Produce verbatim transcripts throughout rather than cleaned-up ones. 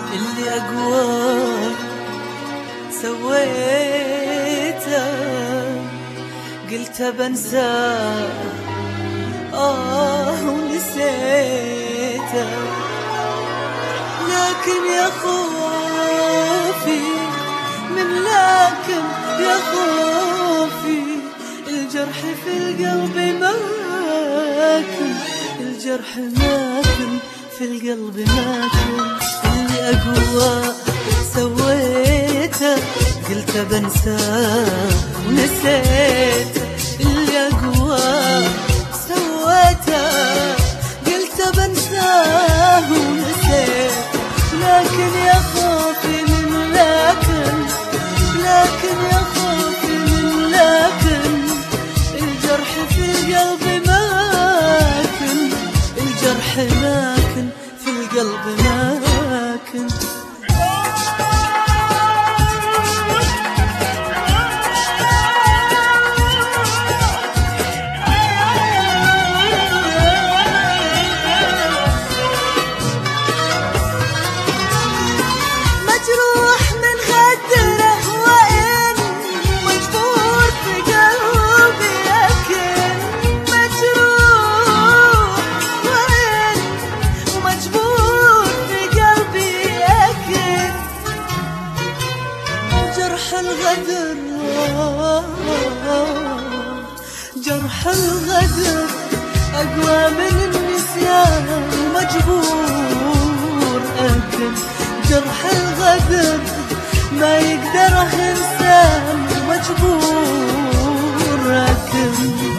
اللي أقوى سويته، قلت بنساه آه ونسيته، لكن يا خوفي من لكن يا خوفي الجرح في القلب ماكن، الجرح ماكن في القلب ماكن. اللي أقوى سويته قلت بنساه ونسيته، اللي أقوى سويته قلت بنساه ونسيته، لكن يا خوفي من لكن، لكن يا خوفي من لكن الجرح في القلب ماكن، الجرح ماكن في القلب ماكن. مجروح من غدره وإن مجبور في قلبي أكن، مجروح وإن ومجبور في قلبي أكن. جرح الغدر جرح الغدر أقوى من النسيان، مجبور أكن. جرح الغدر ما يقدره إنسان، مجبور أكن.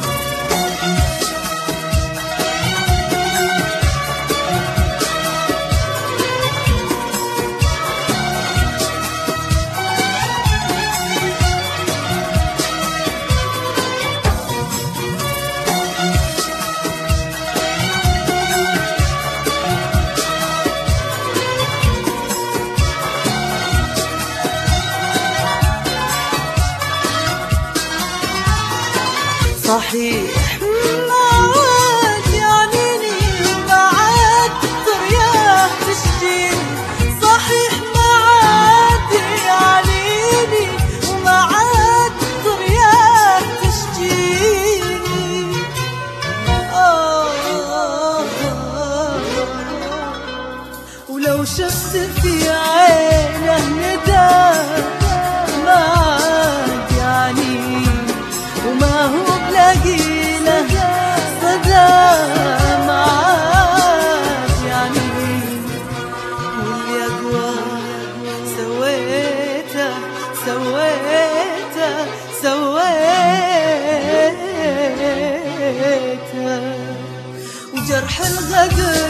صحيح ما عاد يعنيني وما عاد طرياه تشجيني، صحيح ما عاد يعنيني وما عاد طرياه تشجيني. آه ولو شفت في عينه نداء ما عاد يعنيني وما هو بلاقي له صدى، ما عاد يعني. واللي أقوى سويته سويته سويته، وجرح الغدر